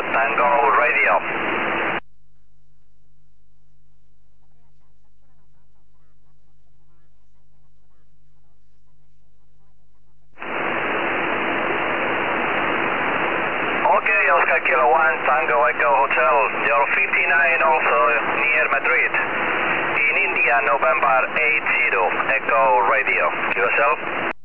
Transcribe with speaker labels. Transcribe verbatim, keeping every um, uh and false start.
Speaker 1: Tango Radio. Okay, Oscar Kilo one, Tango Echo Hotel. You're fifty-nine also near Madrid. In India, November eight zero, Echo Radio. Yourself?